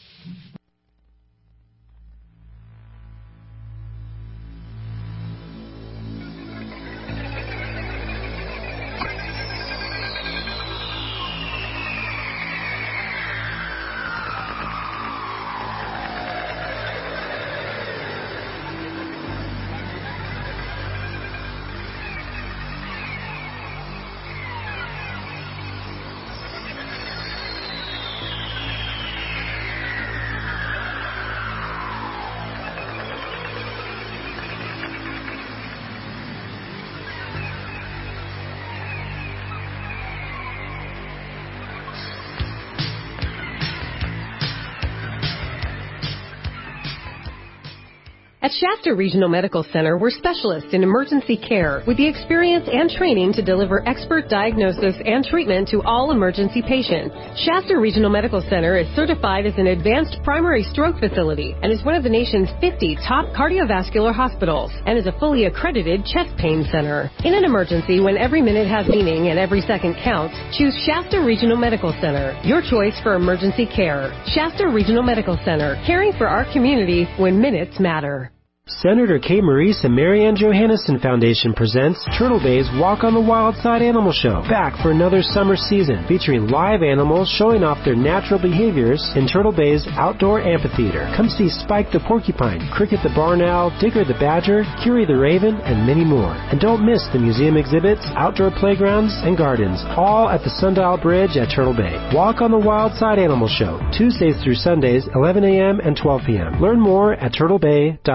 At Shasta Regional Medical Center, we're specialists in emergency care with the experience and training to deliver expert diagnosis and treatment to all emergency patients. Shasta Regional Medical Center is certified as an advanced primary stroke facility and is one of the nation's 50 top cardiovascular hospitals and is a fully accredited chest pain center. In an emergency, when every minute has meaning and every second counts, choose Shasta Regional Medical Center, your choice for emergency care. Shasta Regional Medical Center, caring for our community when minutes matter. Senator Kay Maurice and Marianne Johannesson Foundation presents Turtle Bay's Walk on the Wild Side Animal Show, back for another summer season, featuring live animals showing off their natural behaviors in Turtle Bay's outdoor amphitheater. Come see Spike the Porcupine, Cricket the Barn Owl, Digger the Badger, Curie the Raven, and many more. And don't miss the museum exhibits, outdoor playgrounds, and gardens, all at the Sundial Bridge at Turtle Bay. Walk on the Wild Side Animal Show, Tuesdays through Sundays, 11 a.m. and 12 p.m. Learn more at turtlebay.org.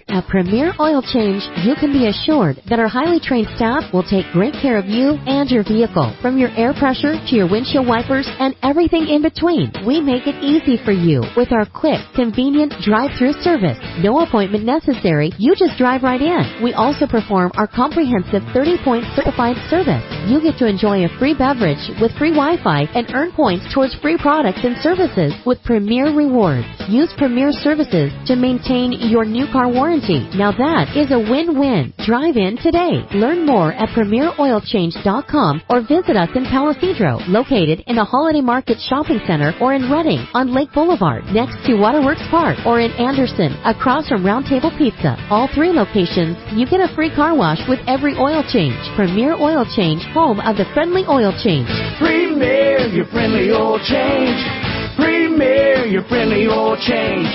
At Premier Oil Change, you can be assured that our highly trained staff will take great care of you and your vehicle. From your air pressure to your windshield wipers and everything in between, we make it easy for you with our quick, convenient drive-through service. No appointment necessary. You just drive right in. We also perform our comprehensive 30-point certified service. You get to enjoy a free beverage with free Wi-Fi and earn points towards free products and services with Premier Rewards. Use Premier Services to maintain your new car warranty. Now that is a win-win. Drive in today. Learn more at PremierOilChange.com or visit us in Palisadro, located in the Holiday Market Shopping Center, or in Redding on Lake Boulevard next to Waterworks Park, or in Anderson across from Round Table Pizza. All 3 locations, you get a free car wash with every oil change. Premier Oil Change, home of the friendly oil change. Premier, your friendly oil change. Premier, your friendly oil change.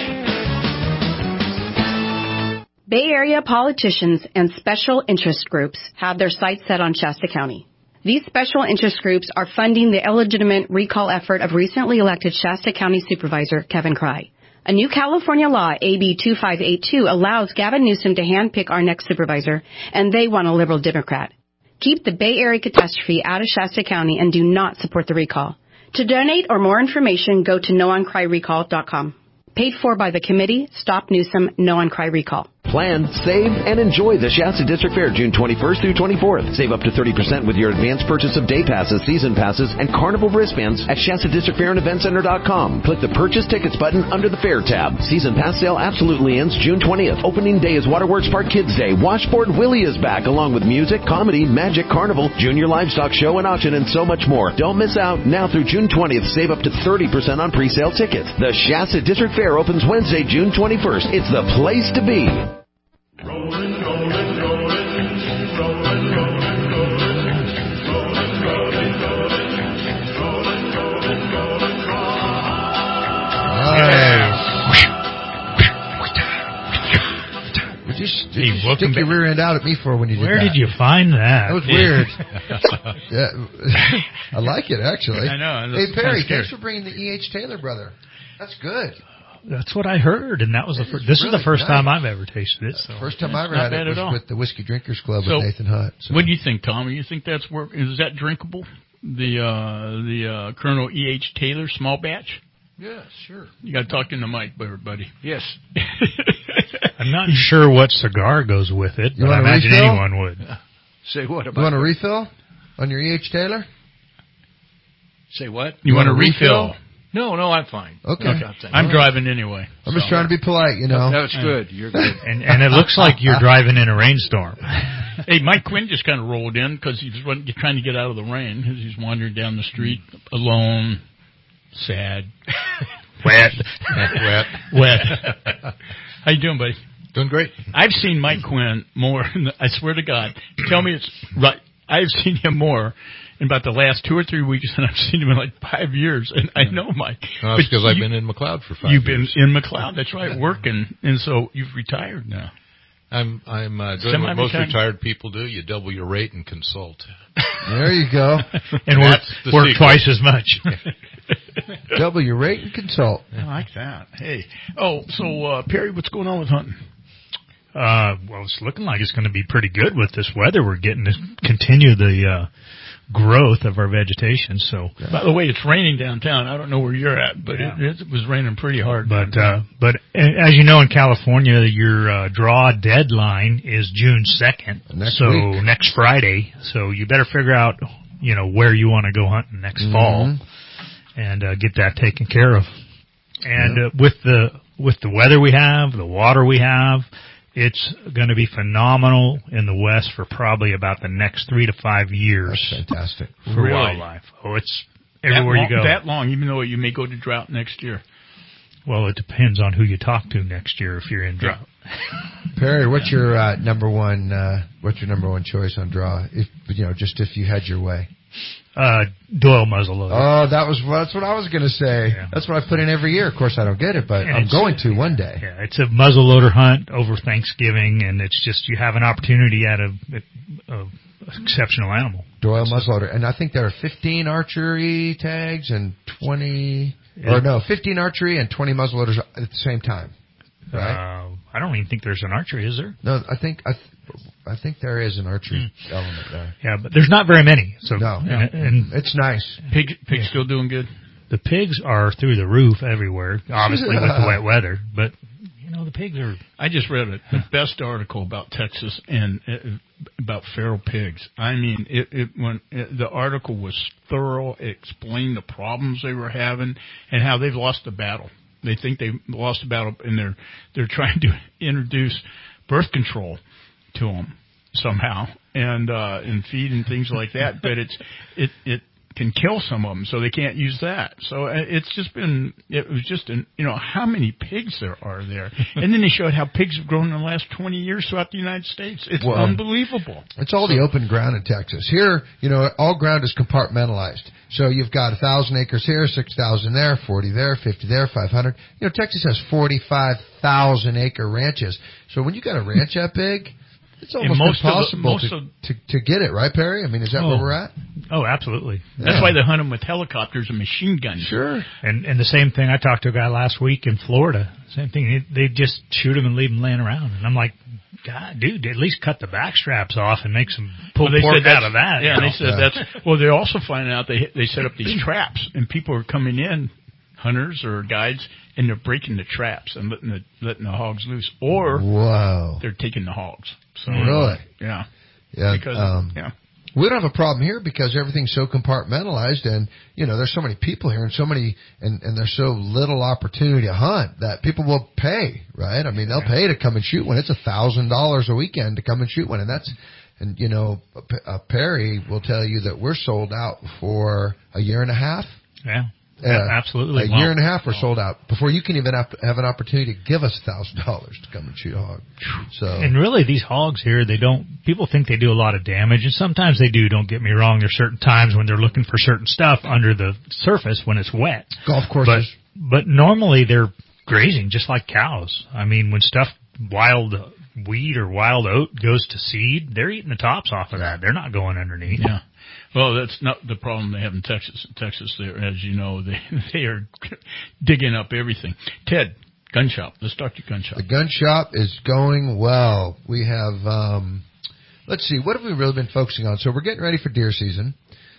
Bay Area politicians and special interest groups have their sights set on Shasta County. These special interest groups are funding the illegitimate recall effort of recently elected Shasta County Supervisor Kevin Cry. A new California law, AB 2582, allows Gavin Newsom to handpick our next supervisor, and they want a liberal Democrat. Keep the Bay Area catastrophe out of Shasta County and do not support the recall. To donate or more information, go to nooncryrecall.com. Paid for by the committee, Stop Newsom, No on Cry Recall. Plan, save, and enjoy the Shasta District Fair June 21st through 24th. Save up to 30% with your advanced purchase of day passes, season passes, and carnival wristbands at Shasta District Fair and Event Center.com. Click the Purchase Tickets button under the Fair tab. Season pass sale absolutely ends June 20th. Opening day is Waterworks Park Kids Day. Washboard Willie is back, along with music, comedy, magic, carnival, junior livestock show and auction, and so much more. Don't miss out. Now through June 20th, save up to 30% on pre-sale tickets. The Shasta District Fair opens Wednesday, June 21st. It's the place to be. Rolling, rolling, rolling, rolling, rolling, rolling, rolling, rolling, rolling, rolling, rolling. Would you stick your rear end out at me for when you did that? Where did you find that? That was weird. Yeah, I like it, actually. I know. Hey, Perry, thanks for bringing the E.H. Taylor brother. That's good. That's what I heard, and that was this is the first time I've ever tasted it. So. First time I ever had it was with the Whiskey Drinkers Club with Nathan Hutt. So. What do you think, Tommy? You think is that drinkable? The Colonel E.H. Taylor small batch? Yeah, sure. You got to talk in the mic, buddy. Yes. I'm not sure what cigar goes with it, but I imagine anyone would. Say what about? You want a refill on your E.H. Taylor? Say what? You want a refill? No, I'm fine. Okay. I'm driving anyway. I'm just trying to be polite, you know. That's good. You're good. And it looks like you're driving in a rainstorm. Hey, Mike Quinn just kind of rolled in because he's trying to get out of the rain. He's wandering down the street alone, sad, wet. How you doing, buddy? Doing great. I've seen Mike Quinn more. I swear to God. Tell me it's right. I've seen him more in about the last 2 or 3 weeks than I've seen him in like 5 years. And I know, Mike. No, it's because I've been in McLeod for 5 years. You've been in McLeod, that's right, working. And so you've retired now. I'm doing what most retired people do. You double your rate and consult. There you go. And work twice as much. Double your rate and consult. I like that. Hey. Oh, so Perry, what's going on with hunting? Well, it's looking like it's going to be pretty good with this weather. We're getting to continue the growth of our vegetation. So, by the way, it's raining downtown. I don't know where you're at, but it was raining pretty hard. But as you know, in California, your draw deadline is June 2nd. Next Friday. So you better figure out, where you want to go hunting next fall, and get that taken care of. And with the weather we have, the water we have, it's going to be phenomenal in the West for probably about the next 3 to 5 years. That's fantastic. For wildlife. Oh, it's everywhere you go. That long, even though you may go to drought next year. Well, it depends on who you talk to next year if you're in drought. Perry, what's your number one choice on draw? If you had your way. Doyle muzzleloader. Oh, that's what I was going to say. Yeah. That's what I put in every year. Of course, I don't get it, but I'm going to one day. Yeah, it's a muzzleloader hunt over Thanksgiving, and it's just you have an opportunity at a exceptional animal. Doyle muzzleloader, and I think there are 15 archery tags and 15 archery and 20 muzzleloaders at the same time. Right? I don't even think there's an archery, is there? No, I think there is an archery element there. Yeah, but there's not very many. So no, and it's nice. Pigs still doing good. The pigs are through the roof everywhere, obviously with the wet weather. But the pigs are. I just read the best article about Texas and about feral pigs. I mean, the article was thorough. It explained the problems they were having and how they've lost the battle. They think they lost the battle, and they're trying to introduce birth control to them somehow, and feed and things like that. But it can kill some of them, so they can't use that. So it was just how many pigs there are there. And then they showed how pigs have grown in the last 20 years throughout the United States. It's unbelievable. It's all the open ground in Texas. Here, all ground is compartmentalized. So you've got 1,000 acres here, 6,000 there, 40 there, 50 there, 500. Texas has 45,000 acre ranches. So when you got a ranch that big, it's almost impossible to get it, right, Perry? I mean, is that where we're at? Oh, absolutely. That's why they hunt them with helicopters and machine guns. Sure. And the same thing, I talked to a guy last week in Florida. Same thing. They just shoot them and leave them laying around. And I'm like, God, dude, at least cut the back straps off and make some pulled pork out of that. Yeah, they said that's... Well, they're also finding out they set up these traps, and people are coming in, hunters or guides, and they're breaking the traps and letting the hogs loose. Or they're taking the hogs. So, really? Yeah. Because, we don't have a problem here because everything's so compartmentalized, and there's so many people here and there's so little opportunity to hunt that people will pay, right? I mean, they'll pay to come and shoot one. It's $1,000 a weekend to come and shoot one, and Perry will tell you that we're sold out for a year and a half. Yeah. Absolutely. A year and a half we're sold out before you can even have an opportunity to give us $1,000 to come and shoot a hog. So, and really these hogs here, people think they do a lot of damage, and sometimes they do, don't get me wrong. There's certain times when they're looking for certain stuff under the surface when it's wet. Golf courses. But normally they're grazing just like cows. I mean, when wild weed or wild oat goes to seed, they're eating the tops off of that. They're not going underneath. Yeah. Well, that's not the problem they have in Texas. In Texas, as you know, they are digging up everything. Ted, gun shop. Let's talk to gun shop. The gun shop is going well. We have, let's see, what have we really been focusing on? So we're getting ready for deer season.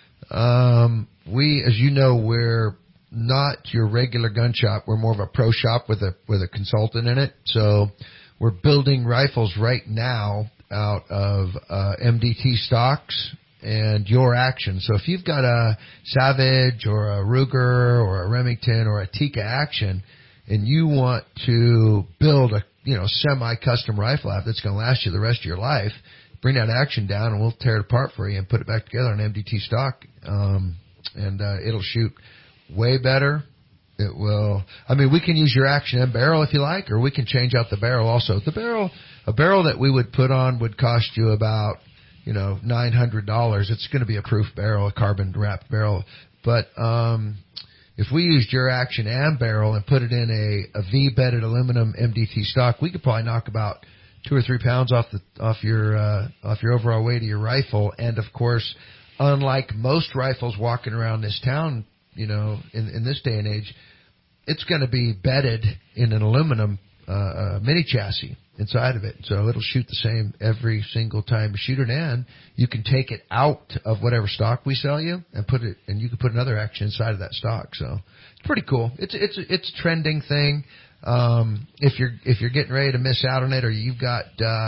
As you know, we're not your regular gun shop. We're more of a pro shop with a consultant in it. So we're building rifles right now out of MDT stocks and Your Action. So if you've got a Savage or a Ruger or a Remington or a Tikka Action and you want to build a semi-custom rifle out that's going to last you the rest of your life, bring that Action down and we'll tear it apart for you and put it back together on MDT stock. And it'll shoot way better. It will. I mean, we can use your Action and barrel if you like, or we can change out the barrel also. A barrel that we would put on would cost you about $900. It's going to be a proof barrel, a carbon wrapped barrel. But if we used your Action and barrel and put it in a V-bedded aluminum MDT stock, we could probably knock about 2 or 3 pounds off your overall weight of your rifle. And of course, unlike most rifles walking around this town, in this day and age, it's going to be bedded in an aluminum mini chassis inside of it. So it'll shoot the same every single time you shoot it, and you can take it out of whatever stock we sell you and you can put another Action inside of that stock. So it's pretty cool. It's a trending thing. If you're getting ready to miss out on it, or you've got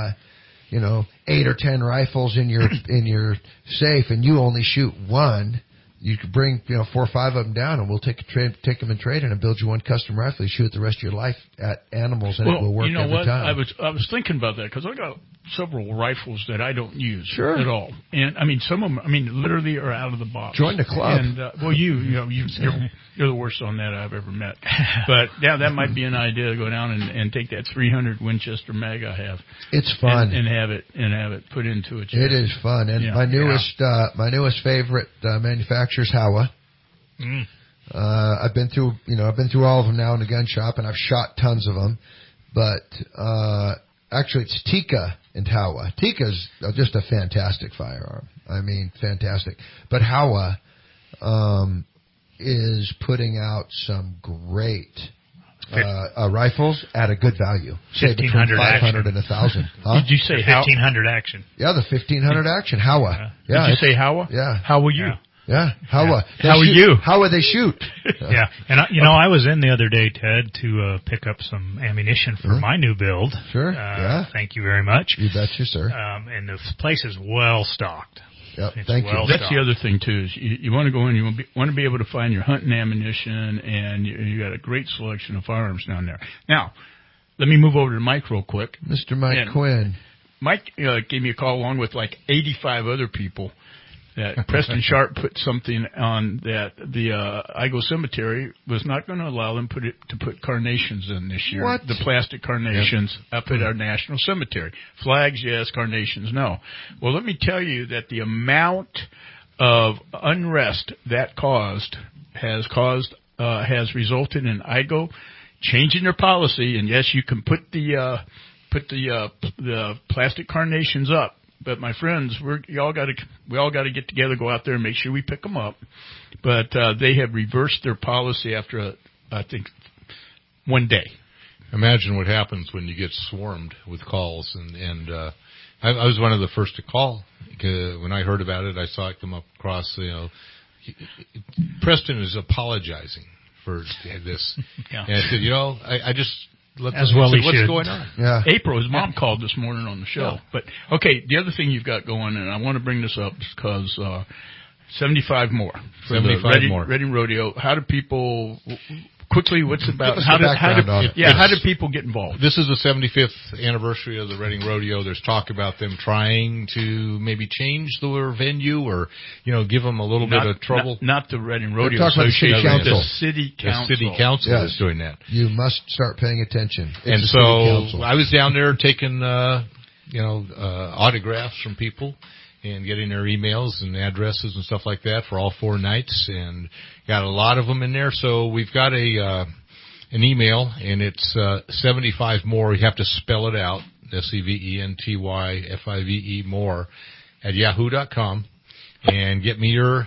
8 or 10 rifles in your safe and you only shoot one, you could bring 4 or 5 of them down, and we'll take them in trade and build you one custom rifle. You shoot it the rest of your life at animals, and it will work every time. I was thinking about that because I got several rifles that I don't use at all, and I mean some of them, literally are out of the box. Join the club. And you're the worst on that I've ever met. But yeah, that might be an idea to go down and take that 300 Winchester mag I have. It's fun and have it put into a chest. It is fun, and my newest favorite manufacturer is Howa. I've been through all of them now in the gun shop, and I've shot tons of them. But actually, it's Tikka and Howa. Tikka's just a fantastic firearm. I mean, fantastic. But Howa is putting out some great rifles at a good value. Say between 500 and 1,000. Huh? Did you say 1,500 action? Yeah, the 1,500 action. Howa. Yeah. Did you say Howa? Yeah. How were you? Yeah. Howa. Yeah. How are you? How would they shoot? Yeah. And I was in the other day, Ted, to pick up some ammunition for my new build. Sure. Yeah. Thank you very much. You betcha, sir. And the place is well stocked. Yep. Thank you. That's the other thing too. Is you want to go in. You want to be able to find your hunting ammunition, and you got a great selection of firearms down there. Now, let me move over to Mike real quick. Mr. Mike Quinn. Mike gave me a call along with like 85 other people. That Preston Sharp put something on that the Igo Cemetery was not going to allow them to put carnations in this year. What? The plastic carnations up at our national cemetery. Flags, yes. Carnations, no. Well, let me tell you that the amount of unrest that has resulted in Igo changing their policy. And yes, you can put the plastic carnations up. But my friends, we all got to get together, go out there, and make sure we pick them up. But they have reversed their policy after I think one day. Imagine what happens when you get swarmed with calls, and I was one of the first to call. When I heard about it, I saw it come up across. Preston is apologizing for this, yeah. And I said, I just. As well he what's should. going on? Yeah. April, his mom called this morning on the show. Yeah. But, okay, the other thing you've got going, and I want to bring this up because 75 more. For 75 the more. Reading Rodeo. How do people... Quickly, what's it about? How do people get involved? This is the 75th anniversary of the Reading Rodeo. There's talk about them trying to maybe change the venue or, give them a little bit of trouble. Not the Reading Rodeo Association. The City Council. The City Council is doing that. You must start paying attention. And so I was down there taking, autographs from people and getting their emails and addresses and stuff like that for all 4 nights, and got a lot of them in there. So we've got an email, and it's 75 more. You have to spell it out, SEVENTYFIVE more at yahoo.com, and get me your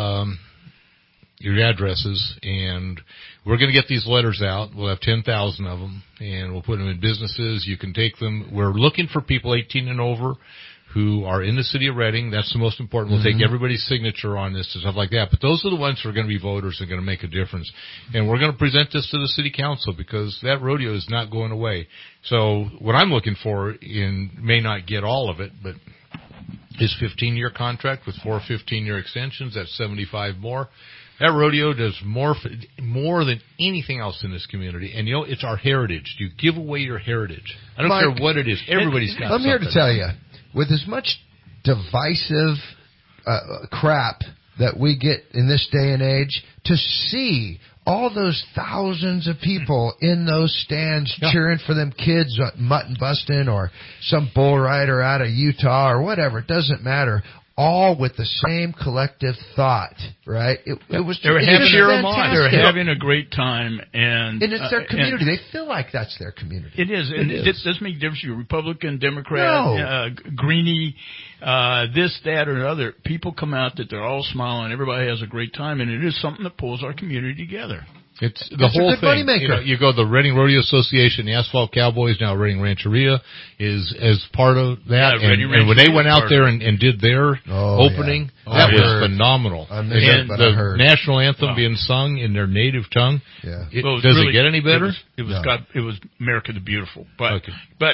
addresses, and we're going to get these letters out. We'll have 10,000 of them, and we'll put them in businesses. You can take them. We're looking for people 18 and over who are in the city of Reading. That's the most important. We'll take everybody's signature on this and stuff like that. But those are the ones who are going to be voters and going to make a difference. And we're going to present this to the city council because that rodeo is not going away. So what I'm looking for may not get all of it, but his 15-year contract with 4 15-year extensions, that's 75 more. That rodeo does more than anything else in this community. And, it's our heritage. You give away your heritage. I don't care what it is. Everybody's got something. I'm here to tell you, with as much divisive crap that we get in this day and age, to see all those thousands of people in those stands cheering for them kids mutton busting or some bull rider out of Utah or whatever, it doesn't matter. All with the same collective thought, right? They were having a great time, and it's their community. They feel like that's their community. It is, and it doesn't make a difference. You're Republican, Democrat, Greenie, this, that, or other. People come out that they're all smiling. Everybody has a great time, and it is something that pulls our community together. It's the whole thing. You go the Reading Rodeo Association, the Asphalt Cowboys, now Reading Rancheria is as part of that. Yeah, and when they went out there and did their opening, that was phenomenal. I missed it, but I heard. The national anthem being sung in their native tongue. Yeah. Does it get any better? It was America the Beautiful. But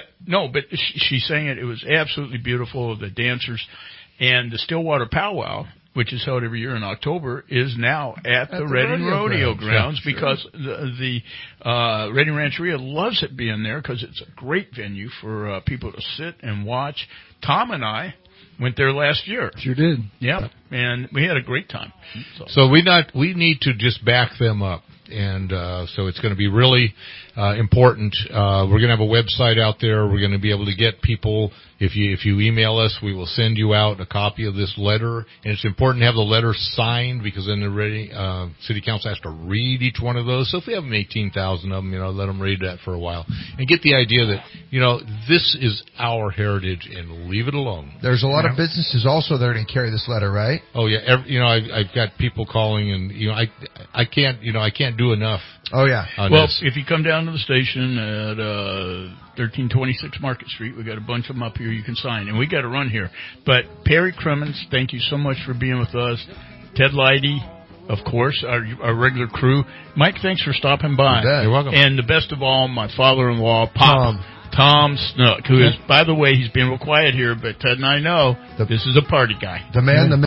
she sang it. It was absolutely beautiful. The dancers and the Stillwater Powwow, which is held every year in October, is now at the Reading Rodeo grounds because the Reading Rancheria loves it being there because it's a great venue for people to sit and watch. Tom and I went there last year. Sure did. Yeah, and we had a great time. So we need to just back them up. And so it's going to be really important. We're going to have a website out there. We're going to be able to get people. If you email us, we will send you out a copy of this letter. And it's important to have the letter signed because then the city council has to read each one of those. So if we have 18,000 of them, let them read that for a while and get the idea that this is our heritage and leave it alone. There's a lot of businesses also that are going to carry this letter, right? Oh yeah, I've got people calling and I can't do enough. Oh, yeah. Well, if you come down to the station at 1326 Market Street, we got a bunch of them up here you can sign. And we got to run here. But Perry Crimmins, thank you so much for being with us. Ted Leidy, of course, our regular crew. Mike, thanks for stopping by. You're welcome. And the best of all, my father-in-law, Tom Snook, who is, by the way, he's been real quiet here, but Ted and I know this is a party guy. The man,